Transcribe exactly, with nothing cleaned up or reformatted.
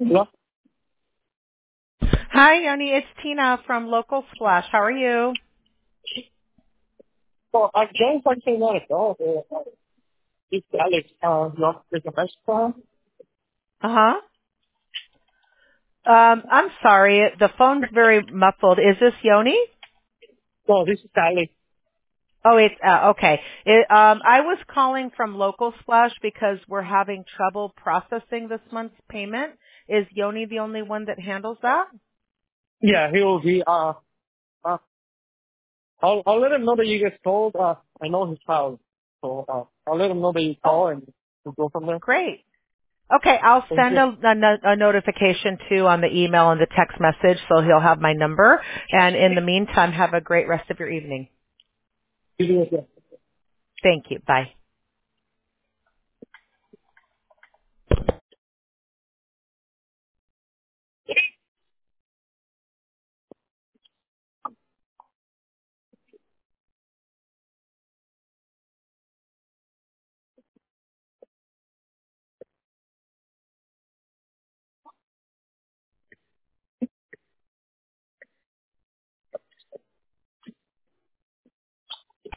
Hello? Hi, Yoni. It's Tina from Local Splash. How are you? So I joined something like that. Uh, it's Alex. Uh, your reservation. Uh-huh. Um, I'm sorry. The phone's very muffled. Is this Yoni? So this is Alex. Oh, it's, uh, okay. It, um, I was calling from Local Splash because we're having trouble processing this month's payment. Is Yoni the only one that handles that? Yeah, he will be. Uh, uh, I'll I'll let him know that you guys called. Uh, I know his house, so uh, I'll let him know that you Oh, call and we'll go from there. great. Okay, I'll Thank send you. a, a, no- a notification too on the email and the text message so he'll have my number. And in the meantime, have a great rest of your evening. You do it. Thank you. Bye.